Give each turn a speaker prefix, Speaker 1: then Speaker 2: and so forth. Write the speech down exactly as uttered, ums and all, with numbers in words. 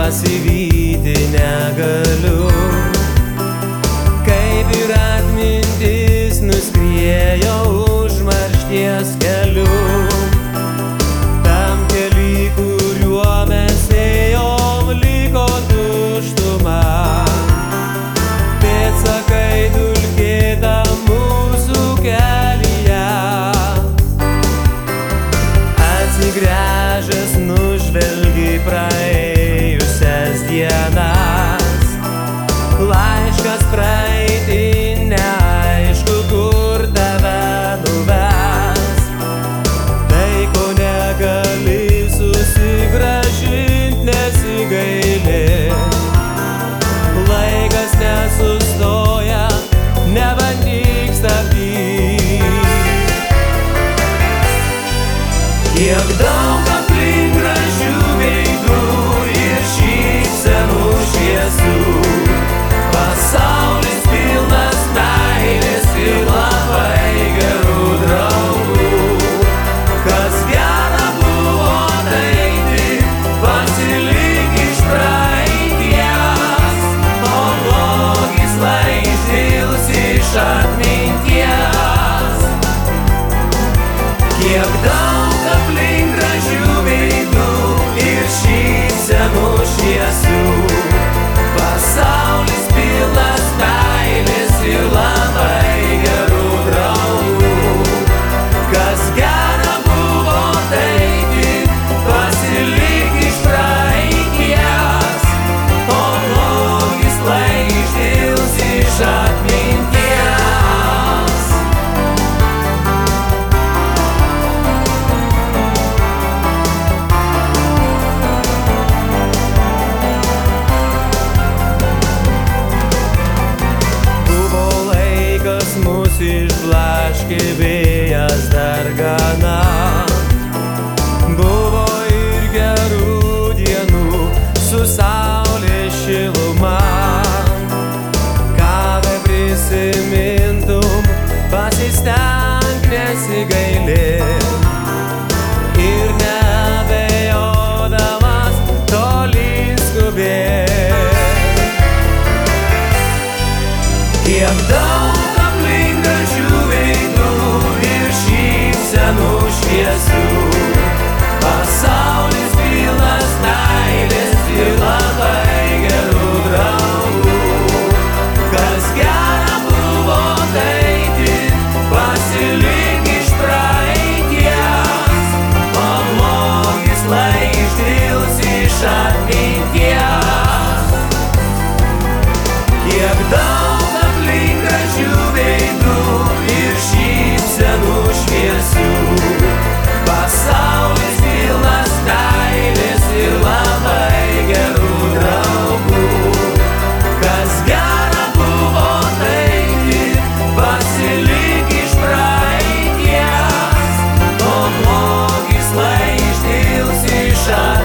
Speaker 1: pasivyti negaliu, kaip ir atmintis nuskriejo užmaršties keliu. Tam kely, kuriuo mes ėjom, liko tuštuma, pėdsakai dulkėta mūsų kelyje. Atsigręžęs nužvelgi praėjusias dienas, laiškas praeitį neaišku, kur tave nuves. Tai, ko negali susigrąžint, nesigaili. Laikas nesustoja, nebandyk stabdyt. Kiek daug aplink gražių veidų ir šypsenų šviesų, pasaulis pilnas meilės ir labai gerų draugų. Kas gera buvo taigi, pasilik iš praeities, o blogis lai išdils iš atminties. Kiek daug aplink gražių veidų ir šypsenų šviesų, pasaulis pilnas meilės ir labai gerų draugų. Kas gera buvo taigi, pasilik iš praeities, o blogis lai išdils iš atminties. Mus išblaškė vėjas dargana, buvo ir gerų dienų su saulės šiluma. Ką be prisimintum, pasistenk nesigailėt ir neabejodamas tolyn skubėt. Kiek daug gražių veidų ir šypsenų šviesų, pasaulis pilnas meilės ir labai gerų draugų. Kas gera buvo taigi, pasilik iš praeities, o blogis lai išdils iš atminties. Kiek daug aplink gražių veidų ir šypsenų šviesų, pasaulis pilnas meilės ir labai gerų draugų. Kas gera buvo taigi, pasilik iš praeities, o blogis lai išdils iš atminties.